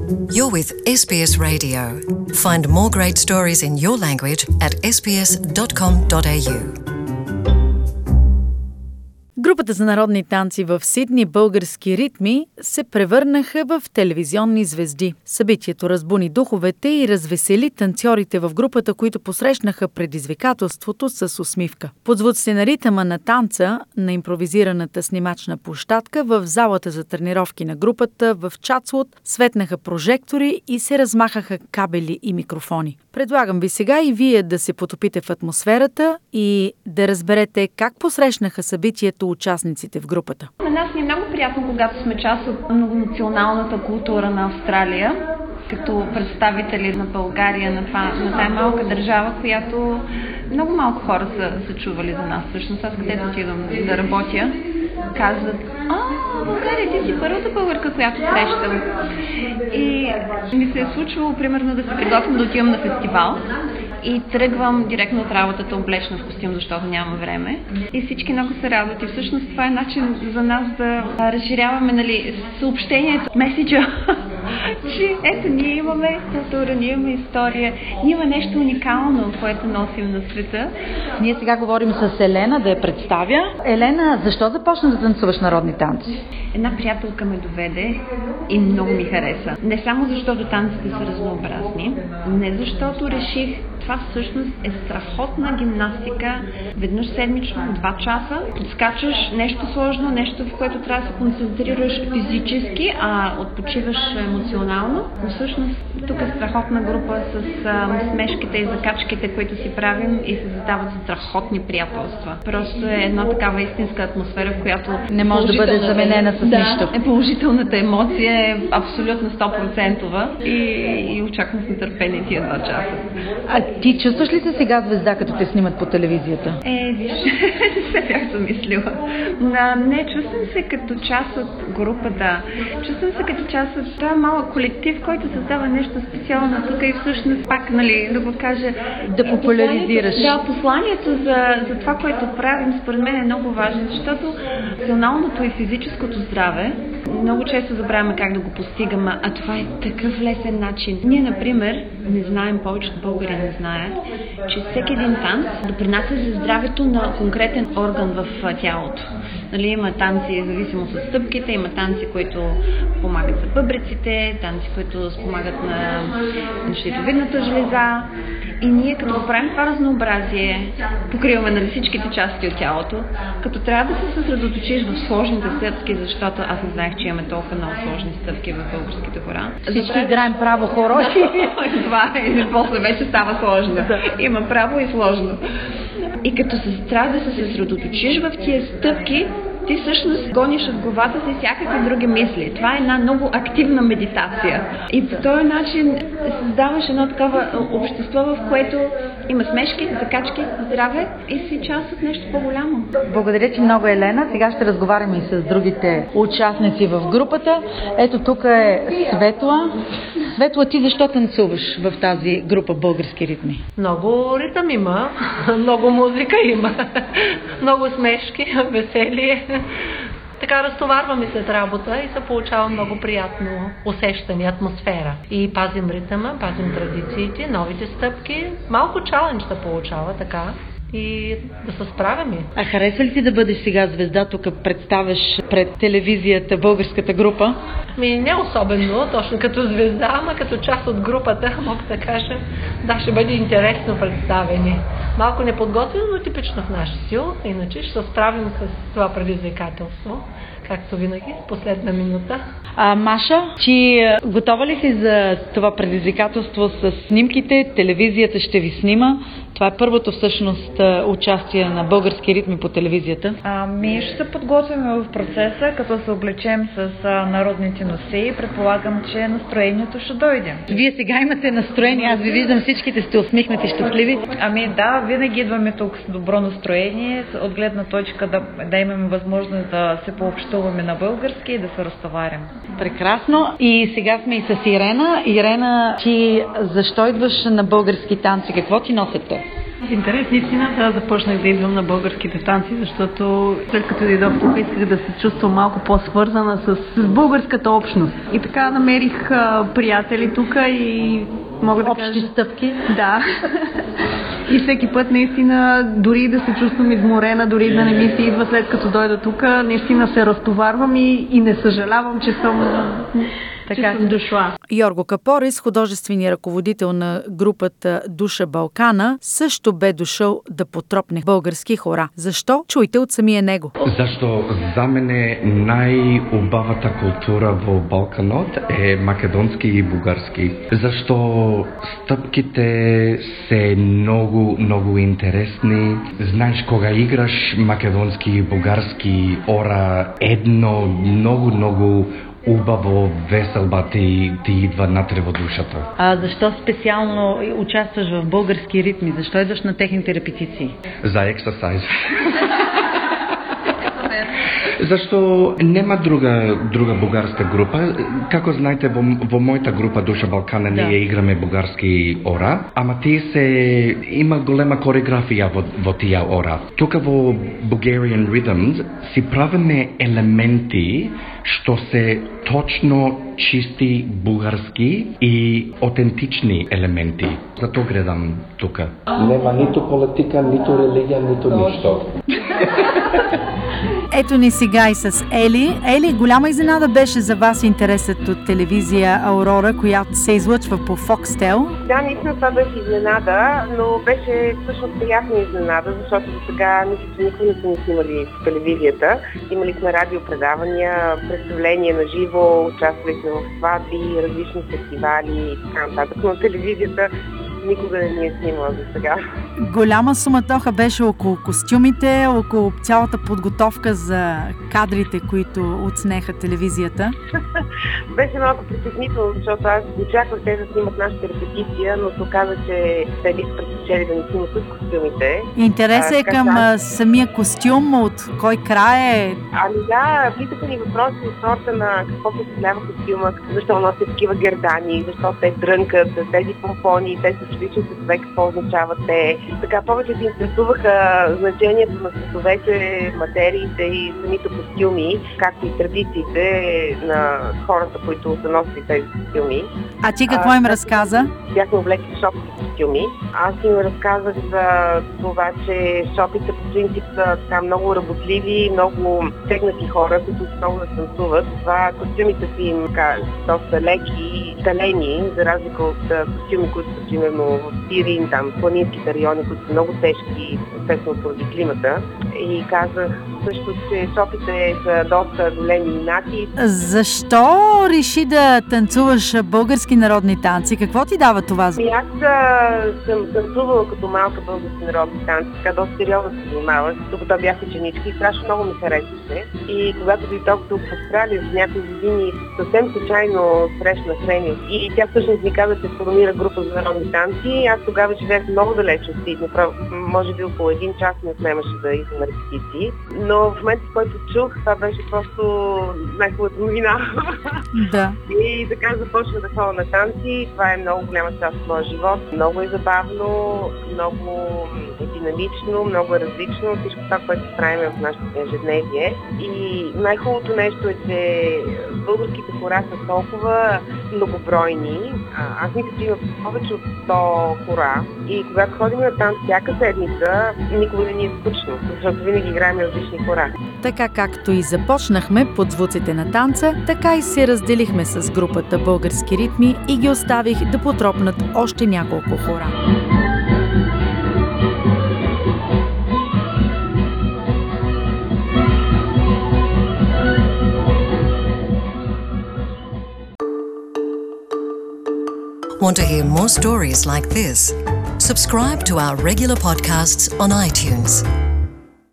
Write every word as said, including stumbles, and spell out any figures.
You're with Ес Би Ес Radio. Find more great stories in your language at ес би ес dot com dot a u. Групата за народни танци в Сидни "Български ритми" се превърнаха в телевизионни звезди. Събитието разбуни духовете и развесели танцорите в групата, които посрещнаха предизвикателството с усмивка. Под звуците на ритъма на танца на импровизираната снимачна площадка в залата за тренировки на групата в Чатсвуд светнаха прожектори и се размахаха кабели и микрофони. Предлагам ви сега и вие да се потопите в атмосферата и да разберете как посрещнаха събитието участниците в групата. На нас ни е много приятно, когато сме част от многонационалната култура на Австралия, като представители на България, на, това, на тая малка държава, която много малко хора са, са чували за нас. Всъщност аз където отидам да работя, казват: "А, България, ти си първата българка, която срещам." И ми се е случвало, примерно, да се приготвям да отивам на фестивал и тръгвам директно от работата облечна в костюм, защото няма време. И всички много се радват. И всъщност това е начин за нас да разширяваме, нали, съобщението, меседжа, че ето ние имаме култура, ние имаме история, ние има нещо уникално, което носим на света. Ние сега говорим с Елена, да я представя. Елена, защо започна да танцуваш народни танци? Една приятелка ме доведе и много ми хареса. Не само защото танците са разнообразни, не защото реших, това всъщност е страхотна гимнастика. Веднъж седмично, два часа, подскачаш нещо сложно, нещо, в което трябва да се концентрираш физически, а отпочиваш емоционално. Но всъщност тук е страхотна група с а, смешките и закачките, които си правим, и се задават страхотни приятелства. Просто е една такава истинска атмосфера, в която не може да бъде заменена с да, нищо. Е, положителната емоция е абсолютно сто процента и, и очаквам с нетърпение тия два часа. А ти чувстваш ли се сега звезда, като те снимат по телевизията? Е, виж, не се бях замислила. Не, чувствам се като част от групата. Чувствам се като част от това малък колектив, който създава нещо специално тук и всъщност пак, нали, да го кажа... Да популяризираш. Да, посланието за, за това, което правим, според мен е много важно, защото националното и физическото здраве много често забравяме как да го постигаме, а това е такъв лесен начин. Ние, например, не знаем, повечето българи не знаят, че всеки един танц допринася за здравето на конкретен орган в тялото. Нали, има танци, зависимост от стъпките, има танци, които помагат за бъбреците, танци, които спомагат на щитовидната жлеза. И ние, като го правим това разнообразие, покриваме, нали, всичките части от тялото, като трябва да се съсредоточиш в сложните стъпки, защото аз не знаех, че имаме толкова много сложни стъпки в българските хора. Всички играем право хоро. Това е, после вече става сложно. Има право и сложно. И като се трябва да се съсредоточиш в тия стъпки, ти всъщност гониш от главата си всякакви други мисли. Това е една много активна медитация. И по този начин създаваш едно такова общество, в което има смешки, закачки, здраве и си част от нещо по-голямо. Благодаря ти много, Елена. Сега ще разговаряме и с другите участници в групата. Ето тук е Светла. Светла, ти защо танцуваш в тази група "Български ритми"? Много ритъм има, много музика има, много смешки, веселие. Така разтоварваме след работа и се получава много приятно усещане, атмосфера. И пазим ритъма, пазим традициите, новите стъпки. Малко чалендж се получава така и да се справяме. А харесва ли ти да бъдеш сега звезда, тук представяш пред телевизията българската група? Ми не особено, точно като звезда, ама като част от групата, мога да кажа, да, ще бъде интересно представени. Малко неподготвено, но типично в наш стил, иначе ще се справим с това предизвикателство, както винаги, последна минута. А, Маша, ти готова ли си за това предизвикателство с снимките? Телевизията ще ви снима. Това е първото всъщност участие на "Български ритми" по телевизията. Ами ще се подготвим в процеса, като се облечем с а, народните носи. Предполагам, че настроението ще дойде. Вие сега имате настроение, аз ви виждам, всичките сте усмихнати и щастливи. Ами да, винаги идваме тук с добро настроение, от гледна точка да, да имаме възможност да се пообщуваме на български и да се разтоварим. Прекрасно. И сега сме и с Ирена. Ирена, ти защо идваш на "Български танци"? Какво ти носят те? В интерес наистина аз започнах да идвам на българските танци, защото след като дойдох тук исках да се чувствам малко по-свързана с, с българската общност. И така намерих а, приятели тук и мога да Общи кажа... стъпки. Да. И всеки път наистина, дори да се чувствам изморена, дори да не ми се идва след като дойда тук, наистина се разтоварвам и, и не съжалявам, че съм... Така съм дошла. Йорго Капорис, художественият ръководител на групата Душа Балкана, също бе дошъл да потропне български хора. Защо? Чуйте от самия него. Защо за мене най-убавата култура в Балканот е македонски и бугарски. Защо стъпките са много, много интересни. Знаеш, кога играш македонски и бугарски ора, едно много, много убаво, веселба ти, ти идва натре в душата. А защо специално участваш в български ритми? Защо идваш на техните репетиции? За ексерсайз. Защо нема друга, друга бугарска група. Како знаете, во, во моята група Душа Балкана да. ние играме бугарски ора, ама тие се има голема кореографија во, во тие ора. Тука во Bulgarian Rhythms си правиме елементи што се точно чисти бугарски и аутентични елементи. Зато гледам тука. Нема ниту политика, ниту религија, ниту ништо. Ето ни сега и с Ели. Ели, голяма изненада беше за вас интересът от телевизия Аурора, която се излъчва по Foxtel. Да, наистина това беше изненада, но беше всъщност приятна изненада, защото до сега мисля, че никога не сме снимали в телевизията. Имали сме радиопредавания, представления на живо, участвали сме в сватби, различни фестивали и така нататък, но телевизията никога не ни е снимала за сега. Голяма суматоха беше около костюмите, около цялата подготовка за кадрите, които отснеха телевизията. Беше малко притеснително, защото аз очаквах те да снимат нашата репетиция, но се оказа, че те бих предпочели да не снимат с костюмите. Интересът е към а, самия костюм, от кой край е? Ами да, влизаха ни въпроси от сорта на какво представлява костюма, защо носят такива гердани, защо те дрънкат, тези помпони, тези различни цветове, какво означават те. Така повече се интересуваха значението на цветовете, материите и самите костюми, както и традициите на хората, които са носили тези костюми. А ти какво им разказа? Бяхме облекли шопите костюми. Аз им разказах за това, че шопите по принцип са така много работливи, много стегнати хора, които много да танцуват. Това костюмите си им така доста леки и талени, за разлика от костюми, които са примерно в Пирин, там планинските райони, които са много тежки, естествено поради климата. И казах също, че шопите са доста големи инати. Защо реши да танцуваш български народни танци? Какво ти дава това? И аз съм танцувала като малка български народни танци, така доста сериозно се занимавах, докато бях ученичка и страшно много ми харесваше. И когато дойдох тук в Австралия за няколко години, съвсем случайно срещнах Рени и тя всъщност ми каза, че формира група за народни танци. Аз тогава живеех много далеч от Сидни, може би около един час не отнемаше да идвам на репетиции. Но в момента, в който чух, това беше просто най-хубавата новина. Да. И така започна да ходя на танци. Това е много голяма част от моя живот. Много е забавно, много е динамично, много е различно от всичко това, което правим в нашето ежедневие. И най-хубавото нещо е, че българските хора са толкова многобройни. Аз мисля, че има повече от сто хора. И когато ходим на танц всяка седмица, никога не ни е скучно, защото винаги играем различни хора. Така както и започнахме под звуците на танца, така и се разделихме с групата Български ритми и ги оставих да потропнат още няколко хора. Want to hear more stories like this? Subscribe to our regular podcasts on iTunes.